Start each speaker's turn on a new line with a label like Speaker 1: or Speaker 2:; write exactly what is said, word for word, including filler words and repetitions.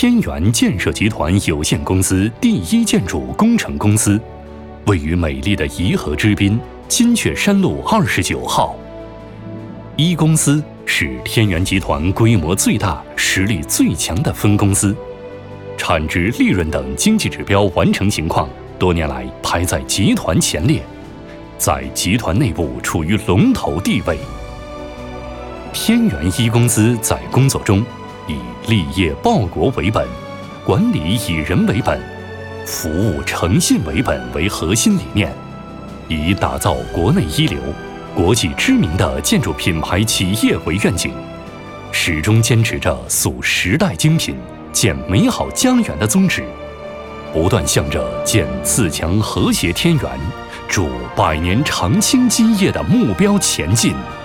Speaker 1: 天元建设集团有限公司第一建筑工程公司，位于美丽的颐和之滨金雀山路二十九号。一公司是天元集团规模最大、实力最强的分公司，产值、利润等经济指标完成情况多年来排在集团前列，在集团内部处于龙头地位。天元一公司在工作中以立业报国为本，管理以人为本，服务诚信为本为核心理念，以打造国内一流、国际知名的建筑品牌企业为愿景，始终坚持着塑时代精品、建美好家园的宗旨，不断向着建自强和谐天元、筑百年长青基业的目标前进。